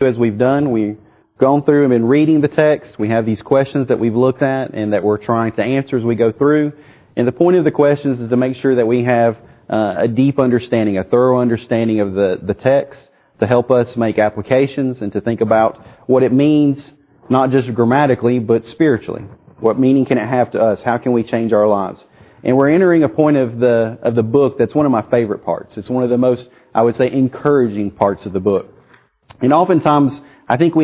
As we've done, we've gone through and been reading the text. We have these questions that we've looked at and that we're trying to answer as we go through. And the point of the questions is to make sure that we have a deep understanding, a thorough understanding of the text to help us make applications and to think about what it means, not just grammatically, but spiritually. What meaning can it have to us? How can we change our lives? And we're entering a point of the book that's one of my favorite parts. It's one of the most, I would say, encouraging parts of the book. And oftentimes, I think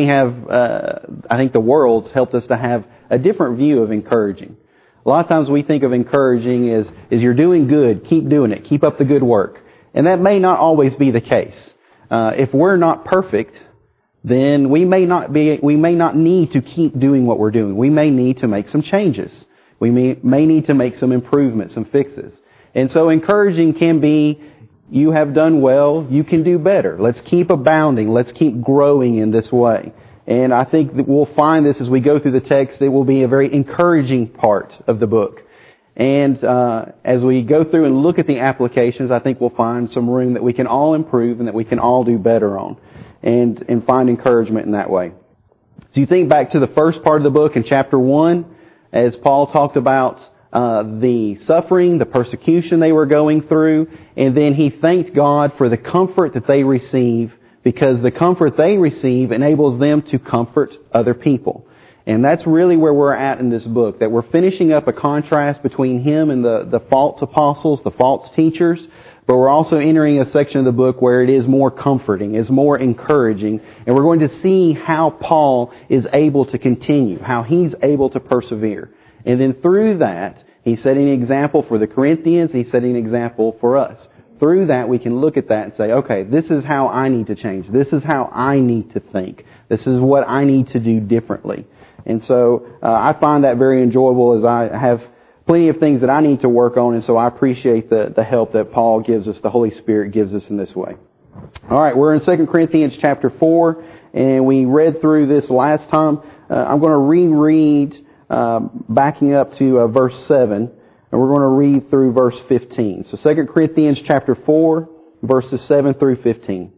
the world's helped us to have a different view of encouraging. A lot of times we think of encouraging as you're doing good, keep doing it, keep up the good work. And that may not always be the case. If we're not perfect, then we may not need to keep doing what we're doing. We may need to make some changes. We may need to make some improvements, some fixes. And so encouraging can be, you have done well, you can do better. Let's keep abounding. Let's keep growing in this way. And I think that we'll find this as we go through the text. It will be a very encouraging part of the book. And as we go through and look at the applications, I think we'll find some room that we can all improve and that we can all do better on and find encouragement in that way. So you think back to the first part of the book in chapter 1, as Paul talked about the suffering, the persecution they were going through, and then he thanked God for the comfort that they receive, because the comfort they receive enables them to comfort other people. And that's really where we're at in this book, that we're finishing up a contrast between him and the false apostles, the false teachers, but we're also entering a section of the book where it is more comforting, is more encouraging, and we're going to see how Paul is able to continue, how he's able to persevere. And then through that, he's setting an example for the Corinthians, he's setting an example for us. Through that, we can look at that and say, okay, this is how I need to change. This is how I need to think. This is what I need to do differently. And so I find that very enjoyable, as I have plenty of things that I need to work on, and so I appreciate the help that Paul gives us, the Holy Spirit gives us in this way. All right, we're in 2 Corinthians chapter 4, and we read through this last time. I'm going to reread backing up to verse 7, and we're going to read through verse 15. So 2 Corinthians chapter 4, verses 7 through 15.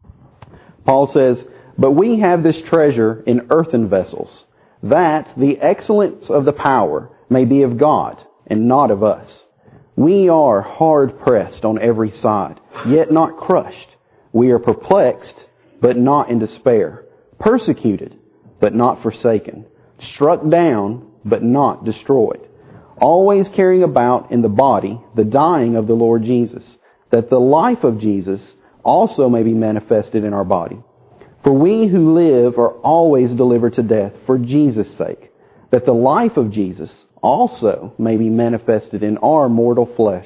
Paul says, "But we have this treasure in earthen vessels, that the excellence of the power may be of God and not of us. We are hard pressed on every side, yet not crushed. We are perplexed, but not in despair. Persecuted, but not forsaken. Struck down, but not destroyed. Always carrying about in the body the dying of the Lord Jesus, that the life of Jesus also may be manifested in our body. For we who live are always delivered to death for Jesus' sake, that the life of Jesus also may be manifested in our mortal flesh.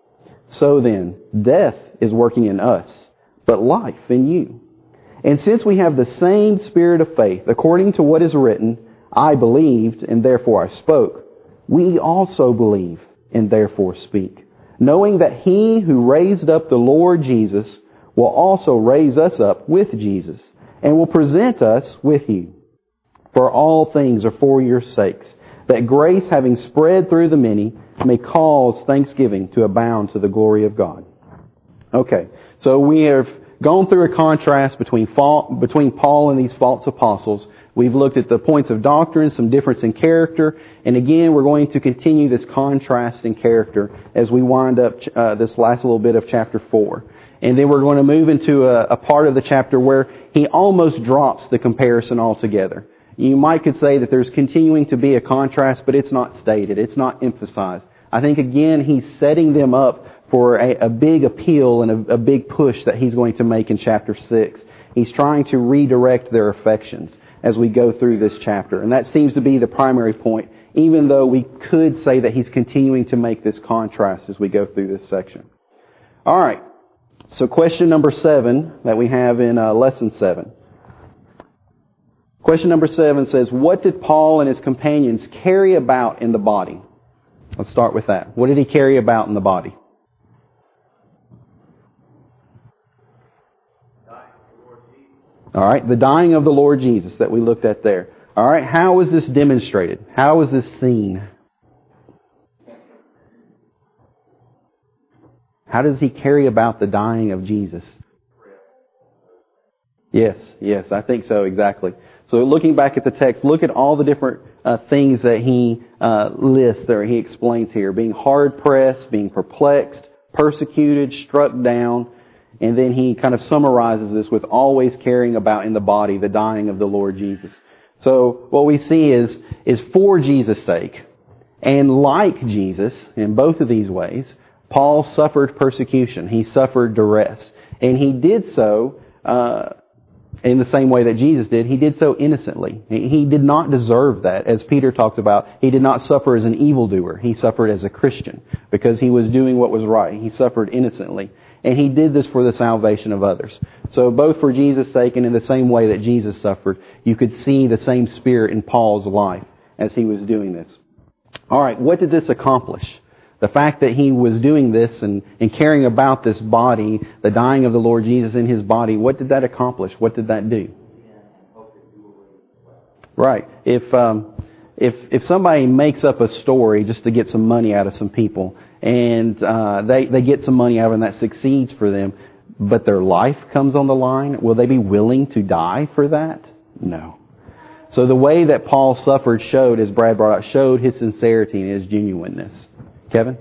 So then, death is working in us, but life in you. And since we have the same spirit of faith, according to what is written, I believed, and therefore I spoke, we also believe, and therefore speak, knowing that He who raised up the Lord Jesus will also raise us up with Jesus, and will present us with you. For all things are for your sakes, that grace, having spread through the many, may cause thanksgiving to abound to the glory of God." Okay, so we have gone through a contrast between Paul and these false apostles. We've looked at the points of doctrine, some difference in character, and again, we're going to continue this contrast in character as we wind up this last little bit of chapter 4. And then we're going to move into a part of the chapter where he almost drops the comparison altogether. You might could say that there's continuing to be a contrast, but it's not stated. It's not emphasized. I think, again, he's setting them up for a big appeal and a big push that he's going to make in chapter 6. He's trying to redirect their affections as we go through this chapter. And that seems to be the primary point, even though we could say that he's continuing to make this contrast as we go through this section. All right. So question number 7 that we have in lesson 7. Question number 7 says, what did Paul and his companions carry about in the body? Let's start with that. What did he carry about in the body? All right, the dying of the Lord Jesus that we looked at there. All right, how was this demonstrated? How was this seen? How does he carry about the dying of Jesus? Yes, I think so, exactly. So looking back at the text, look at all the different things that he lists or he explains here. Being hard-pressed, being perplexed, persecuted, struck down, and then he kind of summarizes this with always carrying about in the body the dying of the Lord Jesus. So what we see is for Jesus' sake, and like Jesus, in both of these ways, Paul suffered persecution. He suffered duress. And he did so in the same way that Jesus did. He did so innocently. He did not deserve that. As Peter talked about, he did not suffer as an evildoer. He suffered as a Christian because he was doing what was right. He suffered innocently. And he did this for the salvation of others. So both for Jesus' sake and in the same way that Jesus suffered, you could see the same spirit in Paul's life as he was doing this. All right, what did this accomplish? The fact that he was doing this and caring about this body, the dying of the Lord Jesus in his body, what did that accomplish? What did that do? Right. If somebody makes up a story just to get some money out of some people, and they get some money out of it and that succeeds for them, but their life comes on the line, will they be willing to die for that? No. So the way that Paul suffered showed, as Brad brought out, showed his sincerity and his genuineness. Kevin?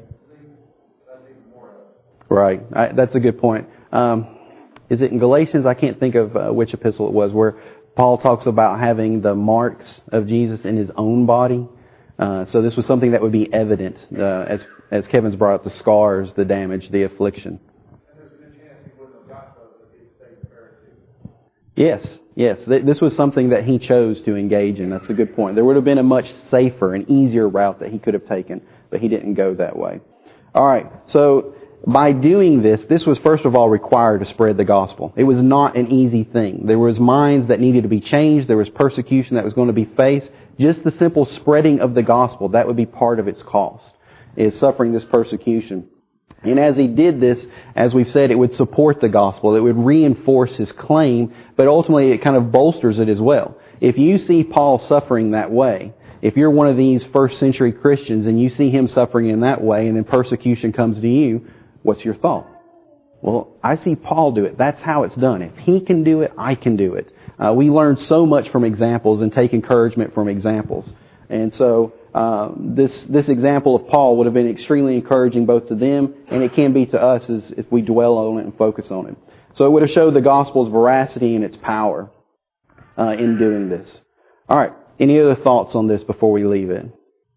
Right. That's a good point. Is it in Galatians? I can't think of which epistle it was, where Paul talks about having the marks of Jesus in his own body. So this was something that would be evident, as Kevin's brought up, the scars, the damage, the affliction. And there's a good chance he wouldn't have got those if he'd stayed the Pharisee. Yes. This was something that he chose to engage in. That's a good point. There would have been a much safer and easier route that he could have taken, but he didn't go that way. All right. So by doing this was first of all required to spread the gospel. It was not an easy thing. There was minds that needed to be changed. There was persecution that was going to be faced. Just the simple spreading of the gospel, that would be part of its cost, is suffering this persecution. And as he did this, as we've said, it would support the gospel. It would reinforce his claim, but ultimately it kind of bolsters it as well. If you see Paul suffering that way, if you're one of these first century Christians and you see him suffering in that way and then persecution comes to you, what's your thought? Well, I see Paul do it. That's how it's done. If he can do it, I can do it. We learn so much from examples and take encouragement from examples. And so this example of Paul would have been extremely encouraging both to them and it can be to us if we dwell on it and focus on it. So it would have showed the gospel's veracity and its power in doing this. All right. Any other thoughts on this before we leave it?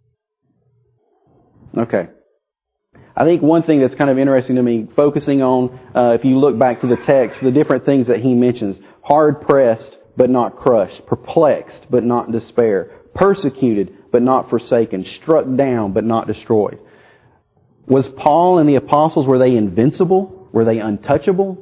Okay. I think one thing that's kind of interesting to me, focusing on, if you look back to the text, the different things that he mentions. Hard-pressed, but not crushed. Perplexed, but not in despair. Persecuted, but not forsaken. Struck down, but not destroyed. Was Paul and the apostles, were they invincible? Were they untouchable?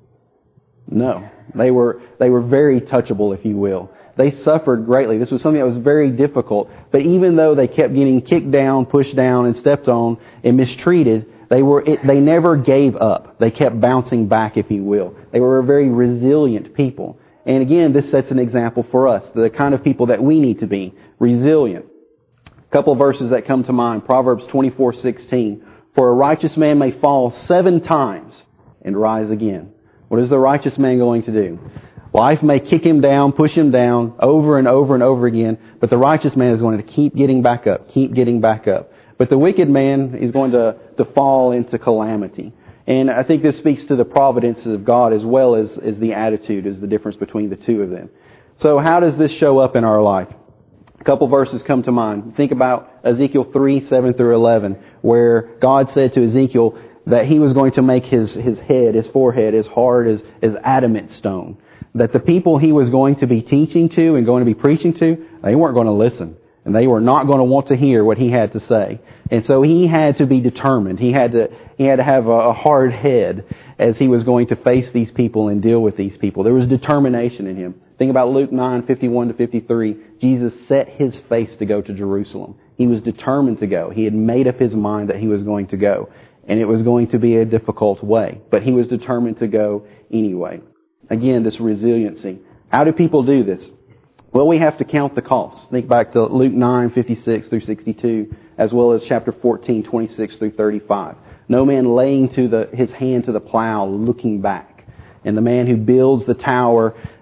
No. They were very touchable, if you will. They suffered greatly. This was something that was very difficult. But even though they kept getting kicked down, pushed down, and stepped on, and mistreated, they never gave up. They kept bouncing back, if you will. They were a very resilient people. And again, this sets an example for us, the kind of people that we need to be, resilient. A couple of verses that come to mind. Proverbs 24:16. For a righteous man may fall 7 times and rise again. What is the righteous man going to do? Life may kick him down, push him down over and over and over again, but the righteous man is going to keep getting back up, keep getting back up. But the wicked man is going to fall into calamity. And I think this speaks to the providence of God as well as the attitude, is the difference between the two of them. So how does this show up in our life? A couple verses come to mind. Think about Ezekiel 3:7-11, where God said to Ezekiel that he was going to make his head, his forehead, as hard as adamant stone. That the people he was going to be teaching to and going to be preaching to, they weren't going to listen. And they were not going to want to hear what he had to say. And so he had to be determined. He had to have a hard head as he was going to face these people and deal with these people. There was determination in him. Think about Luke 9:51-53. Jesus set his face to go to Jerusalem. He was determined to go. He had made up his mind that he was going to go. And it was going to be a difficult way. But he was determined to go anyway. Again, this resiliency. How do people do this? Well, we have to count the costs. Think back to Luke 9:56-62, as well as chapter 14:26-35. No man laying his hand to the plow, looking back. And the man who builds the tower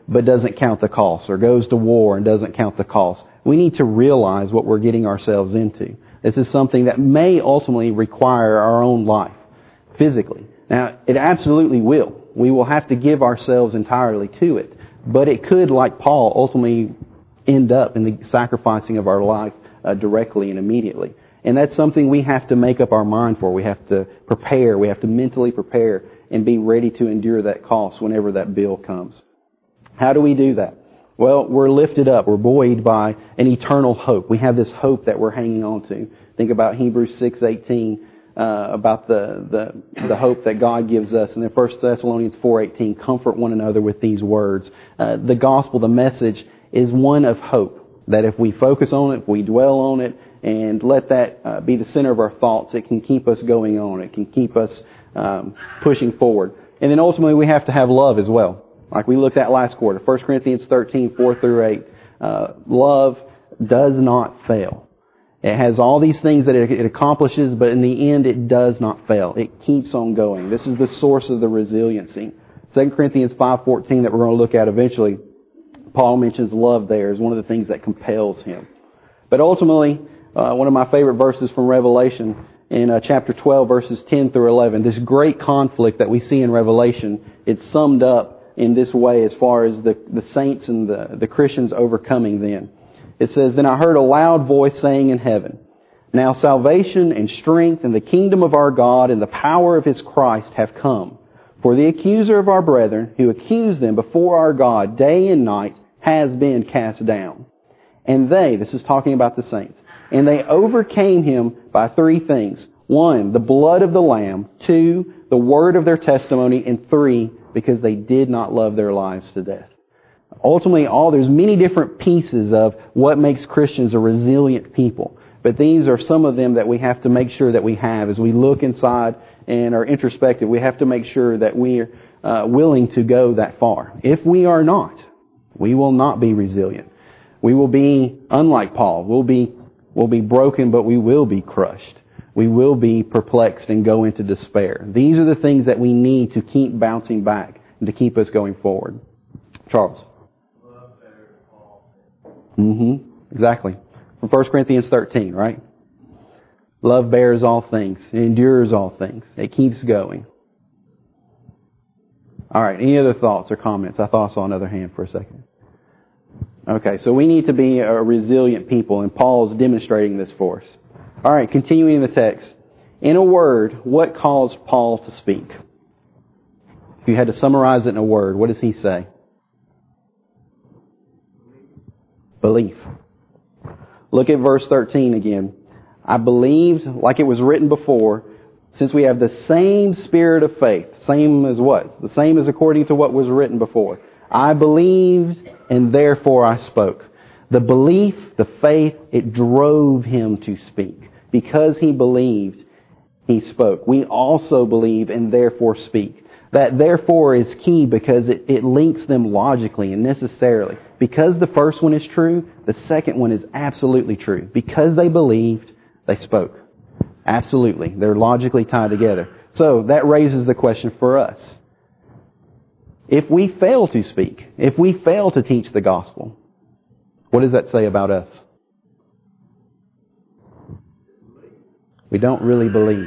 but doesn't count the cost, or goes to war and doesn't count the cost. We need to realize what we're getting ourselves into. This is something that may ultimately require our own life, physically. Now, it absolutely will. We will have to give ourselves entirely to it. But it could, like Paul, ultimately end up in the sacrificing of our life directly and immediately. And that's something we have to make up our mind for. We have to prepare. We have to mentally prepare and be ready to endure that cost whenever that bill comes. How do we do that? Well, we're lifted up. We're buoyed by an eternal hope. We have this hope that we're hanging on to. Think about Hebrews 6:18, about the hope that God gives us. And then 1 Thessalonians 4:18, comfort one another with these words. The gospel, the message, is one of hope. That if we focus on it, if we dwell on it, and let that be the center of our thoughts, it can keep us going on. It can keep us pushing forward. And then ultimately we have to have love as well. Like we looked at last quarter, 1 Corinthians 13:4-8. Love does not fail. It has all these things that it accomplishes, but in the end it does not fail. It keeps on going. This is the source of the resiliency. 2 Corinthians 5:14 that we're going to look at eventually, Paul mentions love there as one of the things that compels him. But ultimately, one of my favorite verses from Revelation in chapter 12, verses 10-11, this great conflict that we see in Revelation, it's summed up in this way as far as the saints and the Christians overcoming them. It says, "Then I heard a loud voice saying in heaven, 'Now salvation and strength and the kingdom of our God and the power of His Christ have come. For the accuser of our brethren, who accused them before our God day and night, has been cast down. And they,'" this is talking about the saints, "'and they overcame him by three things. 1, the blood of the Lamb. 2, the word of their testimony. And 3, because they did not love their lives to death.'" Ultimately, there's many different pieces of what makes Christians a resilient people. But these are some of them that we have to make sure that we have. As we look inside and are introspective, we have to make sure that we're willing to go that far. If we are not, we will not be resilient. We will be unlike Paul. We'll be broken, but we will be crushed. We will be perplexed and go into despair. These are the things that we need to keep bouncing back and to keep us going forward. Charles. Exactly. From 1 Corinthians 13, right? Love bears all things. It endures all things. It keeps going. All right. Any other thoughts or comments? I thought I saw another hand for a second. Okay. So we need to be a resilient people, and Paul's demonstrating this for us. All right. Continuing the text. In a word, what caused Paul to speak? If you had to summarize it in a word, what does he say? Belief. Look at verse 13 again. "I believed," like it was written before, since we have the same spirit of faith. Same as what? The same as according to what was written before. "I believed, and therefore I spoke." The belief, the faith, it drove him to speak. Because he believed, he spoke. We also believe and therefore speak. That therefore is key because it links them logically and necessarily. Because the first one is true, the second one is absolutely true. Because they believed, they spoke. Absolutely. They're logically tied together. So that raises the question for us. If we fail to speak, if we fail to teach the gospel, what does that say about us? We don't really believe.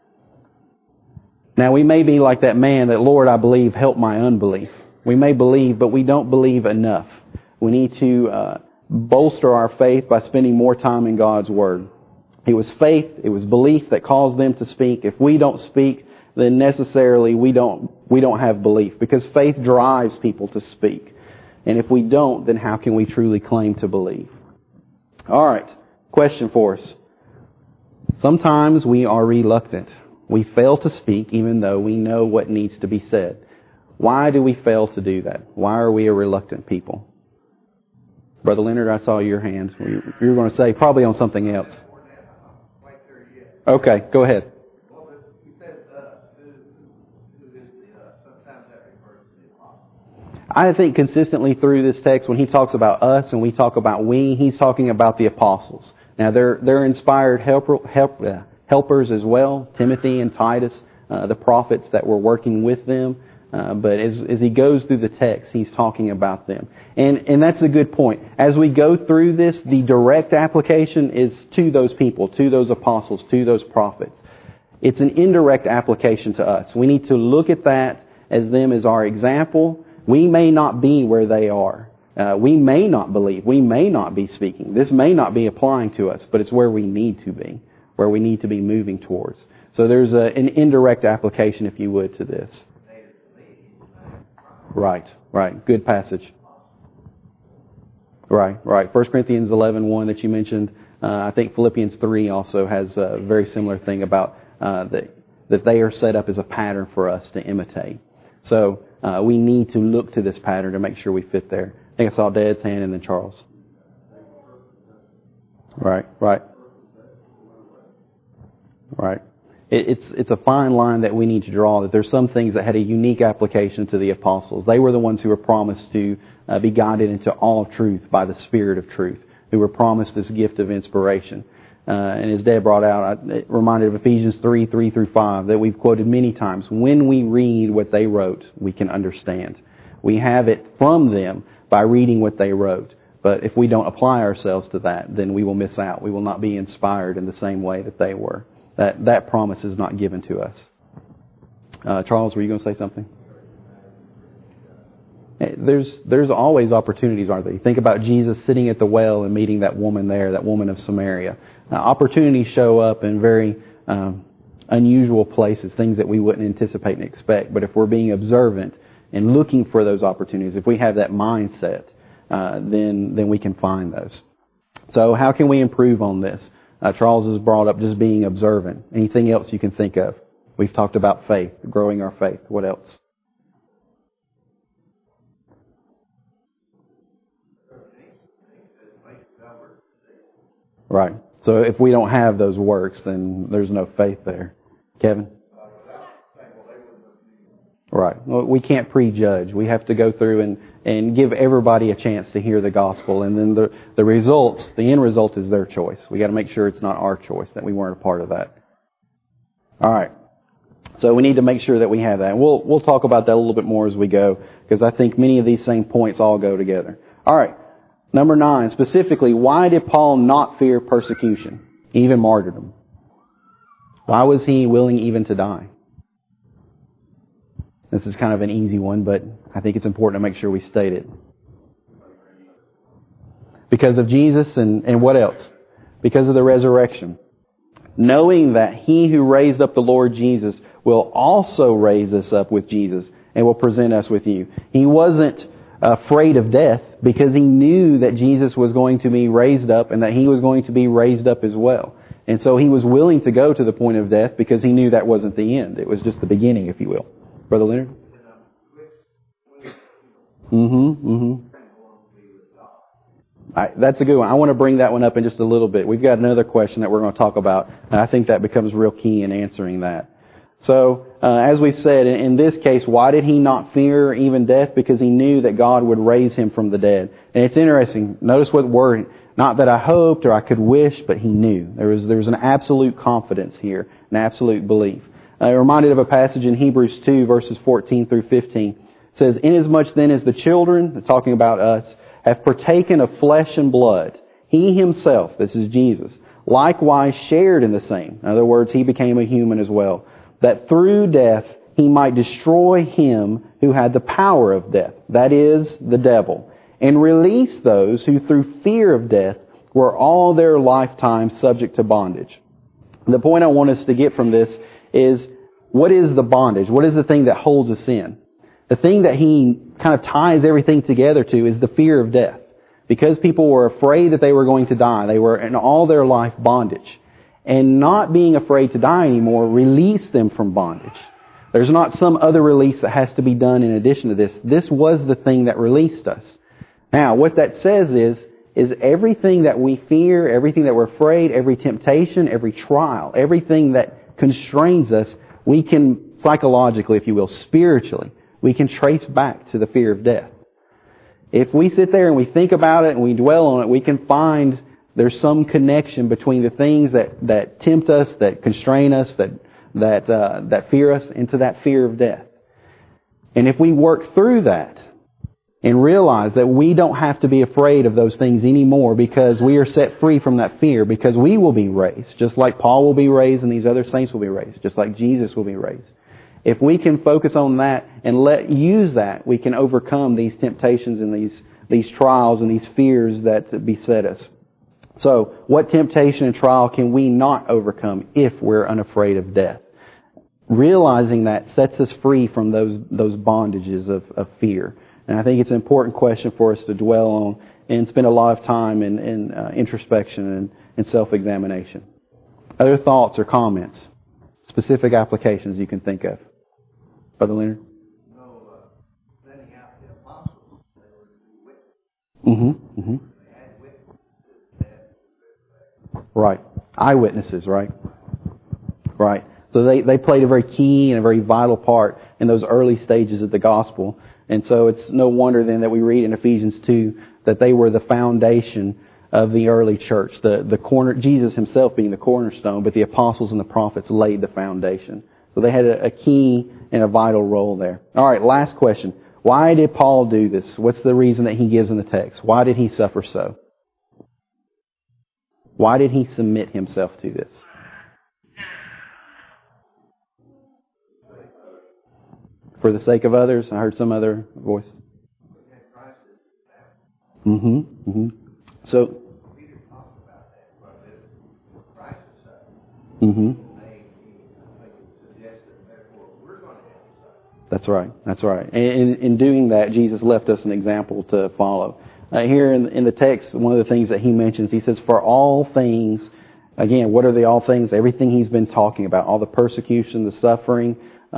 Now we may be like that man that, "Lord, I believe, help my unbelief." We may believe, but we don't believe enough. We need to bolster our faith by spending more time in God's Word. It was faith, it was belief that caused them to speak. If we don't speak, then necessarily we don't have belief, because faith drives people to speak. And if we don't, then how can we truly claim to believe? All right, question for us. Sometimes we are reluctant. We fail to speak even though we know what needs to be said. Why do we fail to do that? Why are we a reluctant people? Brother Leonard, I saw your hand. You were going to say probably on something else. Okay, go ahead. I think consistently through this text, when he talks about us and we talk about we, he's talking about the apostles. Now, they're inspired helpers as well, Timothy and Titus, the prophets that were working with them. But as he goes through the text, he's talking about them. And that's a good point. As we go through this, the direct application is to those people, to those apostles, to those prophets. It's an indirect application to us. We need to look at that as them as our example. We may not be where they are. We may not believe. We may not be speaking. This may not be applying to us, but it's where we need to be, where we need to be moving towards. So there's an indirect application, if you would, to this. Right. Good passage. Right. 1 Corinthians 11:1 that you mentioned. I think Philippians 3 also has a very similar thing about that they are set up as a pattern for us to imitate. So we need to look to this pattern to make sure we fit there. I think I saw Dad's hand and then Charles. Right. It's a fine line that we need to draw, that there's some things that had a unique application to the apostles. They were the ones who were promised to be guided into all truth by the Spirit of truth, who were promised this gift of inspiration. And as Dad brought out, it reminded of Ephesians 3:3-5, that we've quoted many times. When we read what they wrote, we can understand. We have it from them by reading what they wrote. But if we don't apply ourselves to that, then we will miss out. We will not be inspired in the same way that they were. That promise is not given to us. Charles, were you going to say something? There's always opportunities, aren't there? You think about Jesus sitting at the well and meeting that woman there, that woman of Samaria. Opportunities show up in very unusual places, things that we wouldn't anticipate and expect. But if we're being observant and looking for those opportunities, if we have that mindset, then we can find those. So how can we improve on this? Charles has brought up just being observant. Anything else you can think of? We've talked about faith, growing our faith. What else? Right. So if we don't have those works, then there's no faith there. Kevin? Right. Well, we can't prejudge. We have to go through and give everybody a chance to hear the gospel. And then the results, the end result is their choice. We got to make sure it's not our choice, that we weren't a part of that. All right. So we need to make sure that we have that. And we'll talk about that a little bit more as we go, because I think many of these same points all go together. All right. Number 9, specifically, why did Paul not fear persecution, even martyrdom? Why was he willing even to die? This is kind of an easy one, but I think it's important to make sure we state it. Because of Jesus and what else? Because of the resurrection. Knowing that He who raised up the Lord Jesus will also raise us up with Jesus and will present us with you. He wasn't afraid of death because He knew that Jesus was going to be raised up and that He was going to be raised up as well. And so He was willing to go to the point of death because He knew that wasn't the end. It was just the beginning, if you will. Brother Leonard? That's a good one. I want to bring that one up in just a little bit. We've got another question that we're going to talk about, and I think that becomes real key in answering that. So, as we said, in this case, why did he not fear even death? Because he knew that God would raise him from the dead. And it's interesting. Notice what word, not that I hoped or I could wish, but he knew. There was an absolute confidence here, an absolute belief. Reminded of a passage in Hebrews 2, verses 14-15. It says, "Inasmuch then as the children," talking about us, "have partaken of flesh and blood, He Himself," this is Jesus, "likewise shared in the same." In other words, He became a human as well. "That through death He might destroy him who had the power of death," that is, the devil, "and release those who through fear of death were all their lifetime subject to bondage." The point I want us to get from this is, what is the bondage? What is the thing that holds us in? The thing that he kind of ties everything together to is the fear of death. Because people were afraid that they were going to die, they were in all their life bondage. And not being afraid to die anymore released them from bondage. There's not some other release that has to be done in addition to this. This was the thing that released us. Now, what that says is everything that we fear, everything that we're afraid, every temptation, every trial, everything that constrains us, we can psychologically, if you will, spiritually, we can trace back to the fear of death. If we sit there and we think about it and we dwell on it, we can find there's some connection between the things that tempt us, that constrain us, that fear us, into that fear of death. And if we work through that and realize that we don't have to be afraid of those things anymore because we are set free from that fear, because we will be raised, just like Paul will be raised and these other saints will be raised, just like Jesus will be raised. If we can focus on that and use that, we can overcome these temptations and these trials and these fears that beset us. So, what temptation and trial can we not overcome if we're unafraid of death? Realizing that sets us free from those bondages of fear. And I think it's an important question for us to dwell on and spend a lot of time in introspection and self-examination. Other thoughts or comments? Specific applications you can think of? Brother Leonard? Sending out the apostles, they were to be witnesses. Mm-hmm. They had witnesses to death. Right. Eyewitnesses, right? Right. So they played a very key and a very vital part in those early stages of the gospel. And so it's no wonder then that we read in Ephesians 2 that they were the foundation of the early church. Jesus himself being the cornerstone, but the apostles and the prophets laid the foundation. So they had a key and a vital role there. All right, last question. Why did Paul do this? What's the reason that he gives in the text? Why did he suffer so? Why did he submit himself to this? For the sake of others? I heard some other voice. So, That's right. That's right. And in doing that, Jesus left us an example to follow. Here in the text, one of the things that he mentions, he says, for all things, again, what are the all things? Everything he's been talking about, all the persecution, the suffering,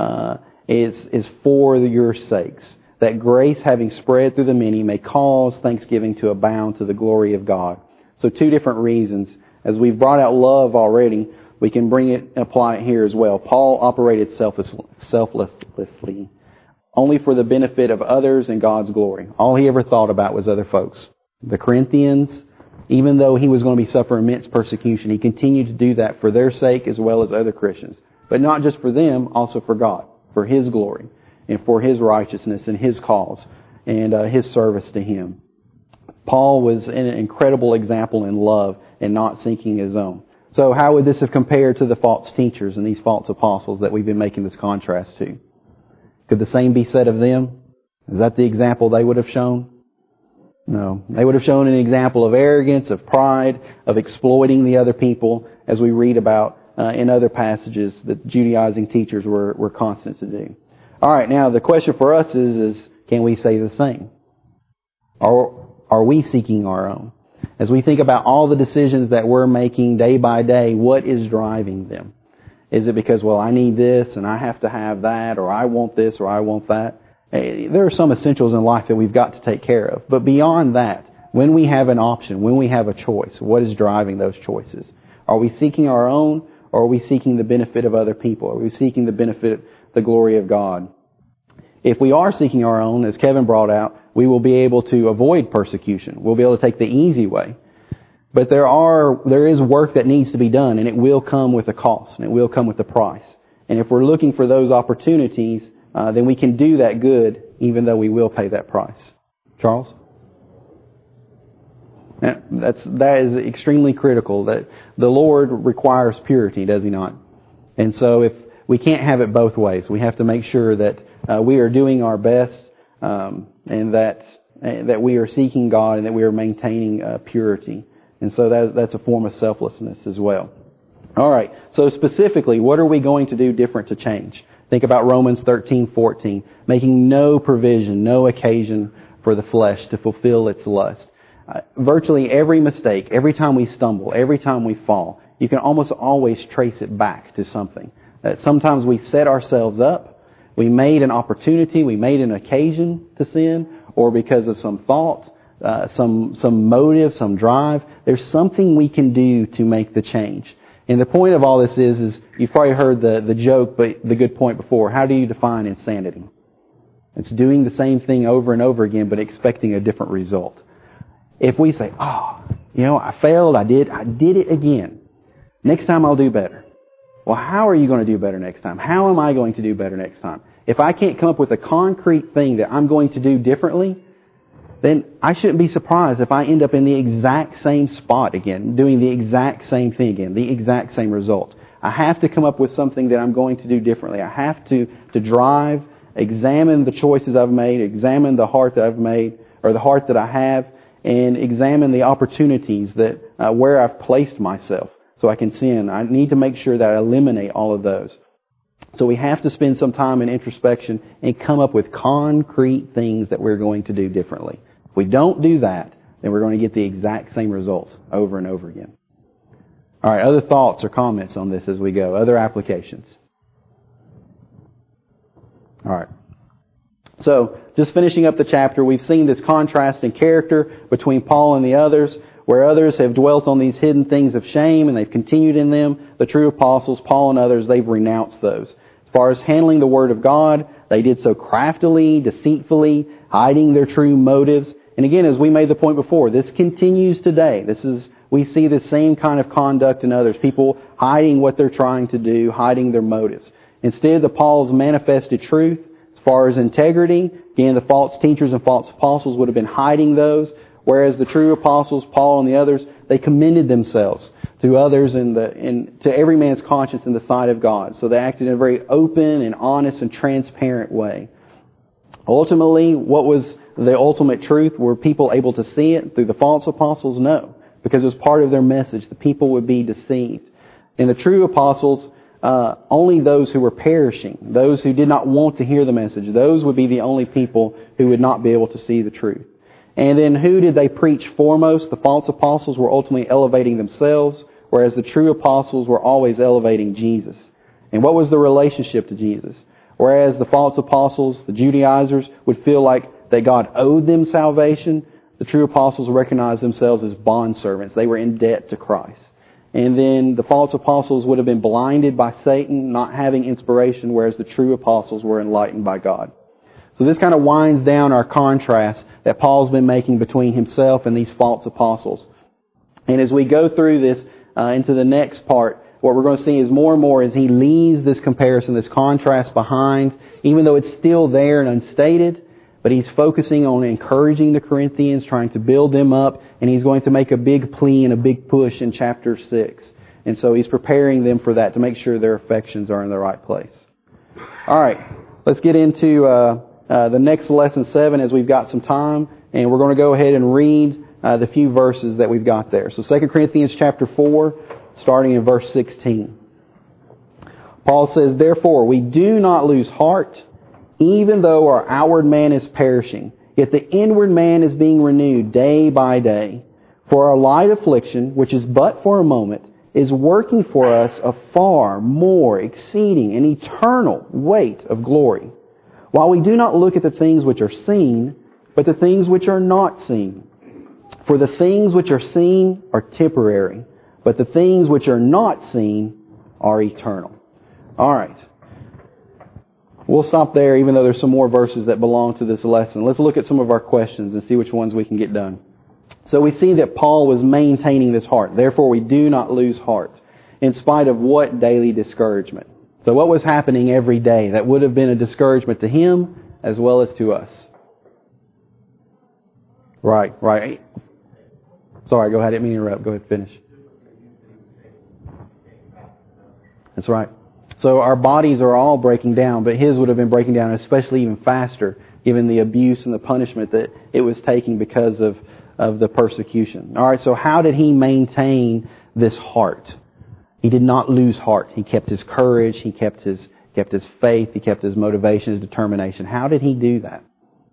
is for your sakes, that grace having spread through the many may cause thanksgiving to abound to the glory of God. So 2 different reasons. As we've brought out love already, we can apply it here as well. Paul operated selflessly, only for the benefit of others and God's glory. All he ever thought about was other folks. The Corinthians, even though he was going to be suffering immense persecution, he continued to do that for their sake as well as other Christians. But not just for them, also for God, for His glory, and for His righteousness and His cause, and His service to Him. Paul was an incredible example in love and not seeking his own. So how would this have compared to the false teachers and these false apostles that we've been making this contrast to? Could the same be said of them? Is that the example they would have shown? No. They would have shown an example of arrogance, of pride, of exploiting the other people, as we read about in other passages that Judaizing teachers were constant to do. All right, now the question for us is can we say the same? Are we seeking our own? As we think about all the decisions that we're making day by day, what is driving them? Is it because, well, I need this and I have to have that, or I want this or I want that? There are some essentials in life that we've got to take care of. But beyond that, when we have an option, when we have a choice, what is driving those choices? Are we seeking our own, or are we seeking the benefit of other people? Are we seeking the benefit, the glory of God? If we are seeking our own, as Kevin brought out, we will be able to avoid persecution. We'll be able to take the easy way. But there is work that needs to be done, and it will come with a cost, and it will come with a price. And if we're looking for those opportunities, then we can do that good, even though we will pay that price. Charles? That is extremely critical. That the Lord requires purity, does He not? And so if we can't have it both ways, we have to make sure that we are doing our best, and that we are seeking God, and that we are maintaining purity. And so that's a form of selflessness as well. All right. So specifically, what are we going to do different to change? Think about Romans 13:14, making no provision, no occasion for the flesh to fulfill its lust. Virtually every mistake, every time we stumble, every time we fall, you can almost always trace it back to something. Sometimes we set ourselves up, we made an opportunity, we made an occasion to sin, or because of some thought, some motive, some drive. There's something we can do to make the change. And the point of all this is you've probably heard the joke, but the good point before. How do you define insanity? It's doing the same thing over and over again, but expecting a different result. If we say, I failed, I did it again. Next time I'll do better. Well, how are you going to do better next time? How am I going to do better next time? If I can't come up with a concrete thing that I'm going to do differently, then I shouldn't be surprised if I end up in the exact same spot again, doing the exact same thing again, the exact same result. I have to come up with something that I'm going to do differently. I have to drive, examine the choices I've made, examine the heart that I've made, or the heart that I have, and examine the opportunities that where I've placed myself so I can sin. I need to make sure that I eliminate all of those. So we have to spend some time in introspection and come up with concrete things that we're going to do differently. If we don't do that, then we're going to get the exact same result over and over again. All right, other thoughts or comments on this as we go? Other applications? All right. So, just finishing up the chapter, we've seen this contrast in character between Paul and the others. Where others have dwelt on these hidden things of shame and they've continued in them, the true apostles, Paul and others, they've renounced those. As far as handling the Word of God, they did so craftily, deceitfully, hiding their true motives. And again, as we made the point before, this continues today. We see the same kind of conduct in others. People hiding what they're trying to do, hiding their motives. Instead, the Paul's manifested truth, as far as integrity, again, the false teachers and false apostles would have been hiding those. Whereas the true apostles, Paul and the others, they commended themselves to others and to every man's conscience in the sight of God. So they acted in a very open and honest and transparent way. Ultimately, what was the ultimate truth? Were people able to see it through the false apostles? No, because it was part of their message. The people would be deceived. And the true apostles, only those who were perishing, those who did not want to hear the message, those would be the only people who would not be able to see the truth. And then who did they preach foremost? The false apostles were ultimately elevating themselves, whereas the true apostles were always elevating Jesus. And what was the relationship to Jesus? Whereas the false apostles, the Judaizers, would feel like that God owed them salvation, the true apostles recognized themselves as bondservants. They were in debt to Christ. And then the false apostles would have been blinded by Satan, not having inspiration, whereas the true apostles were enlightened by God. So this kind of winds down our contrast that Paul's been making between himself and these false apostles. And as we go through this into the next part, what we're going to see is more and more as he leaves this comparison, this contrast behind, even though it's still there and unstated, but he's focusing on encouraging the Corinthians, trying to build them up, and he's going to make a big plea and a big push in chapter 6. And so he's preparing them for that to make sure their affections are in the right place. All right, let's get into the next lesson 7 as we've got some time, and we're going to go ahead and read the few verses that we've got there. So 2 Corinthians chapter 4, starting in verse 16. Paul says, "Therefore we do not lose heart, even though our outward man is perishing, yet the inward man is being renewed day by day. For our light affliction, which is but for a moment, is working for us a far more exceeding and eternal weight of glory. While we do not look at the things which are seen, but the things which are not seen. For the things which are seen are temporary, but the things which are not seen are eternal." All right. We'll stop there, even though there's some more verses that belong to this lesson. Let's look at some of our questions and see which ones we can get done. So we see that Paul was maintaining this heart. Therefore, we do not lose heart, in spite of what daily discouragement? So what was happening every day that would have been a discouragement to him as well as to us? Right. Sorry, go ahead. I didn't mean to interrupt. Go ahead, finish. That's right. So our bodies are all breaking down, but his would have been breaking down especially even faster, given the abuse and the punishment that it was taking because of the persecution. All right, so how did he maintain this heart? He did not lose heart. He kept his courage. He kept his faith. He kept his motivation, his determination. How did he do that?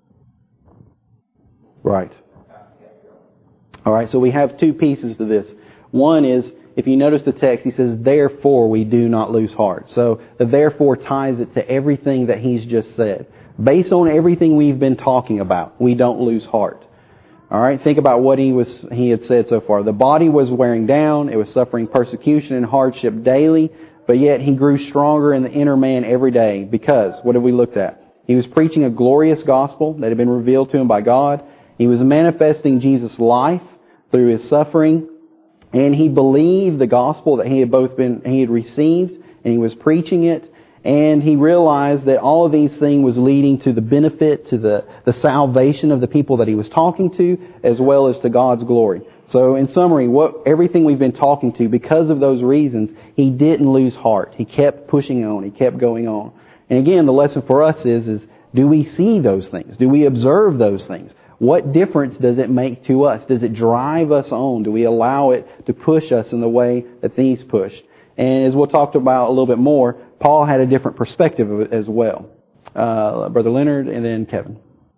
Right. All right, so we have two pieces to this. One is, if you notice the text, he says, "Therefore we do not lose heart." So the therefore ties it to everything that he's just said. Based on everything we've been talking about, we don't lose heart. All right, think about what he had said so far. The body was wearing down. It was suffering persecution and hardship daily, but yet he grew stronger in the inner man every day because, what have we looked at? He was preaching a glorious gospel that had been revealed to him by God. He was manifesting Jesus' life through his suffering, and he believed the gospel that he had received, and he was preaching it, and he realized that all of these things was leading to the benefit, to the salvation of the people that he was talking to, as well as to God's glory. So in summary, everything we've been talking to, because of those reasons, he didn't lose heart. He kept pushing on. He kept going on. And again, the lesson for us is do we see those things? Do we observe those things? What difference does it make to us? Does it drive us on? Do we allow it to push us in the way that these push? And as we'll talk about a little bit more, Paul had a different perspective of it as well. Brother Leonard and then Kevin.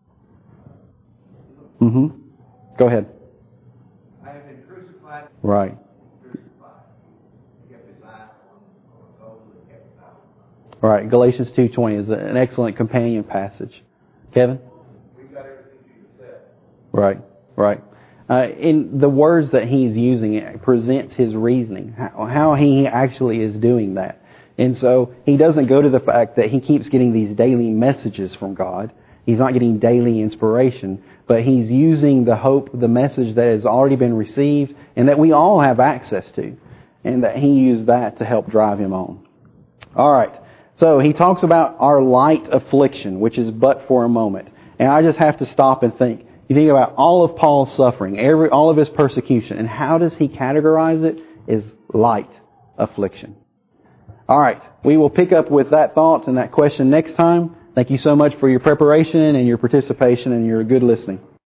Go ahead. I have been crucified. Right. Crucified. Kept his eye on those who kept his eye on. Right. Galatians 2:20 is an excellent companion passage. Kevin? We've got everything you said. Right. Right. In the words that he's using, it presents his reasoning, how he actually is doing that. And so he doesn't go to the fact that he keeps getting these daily messages from God. He's not getting daily inspiration, but he's using the hope, the message that has already been received and that we all have access to, and that he used that to help drive him on. All right. So he talks about our light affliction, which is but for a moment. And I just have to stop and think. You think about all of Paul's suffering, all of his persecution, and how does he categorize it? Is light affliction. All right. We will pick up with that thought and that question next time. Thank you so much for your preparation and your participation and your good listening.